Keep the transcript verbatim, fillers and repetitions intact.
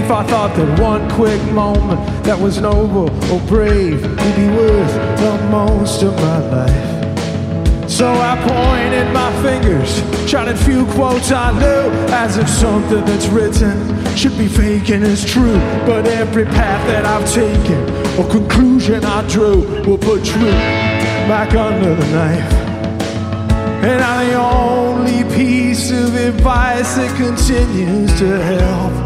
if I thought that one quick moment that was noble or brave would be worth the most of my life. So I pointed my fingers, shouted few quotes I knew, as if something that's written should be fake and is true. But every path that I've taken, or conclusion I drew, will put truth back under the knife. And I'm the only piece of advice that continues to help.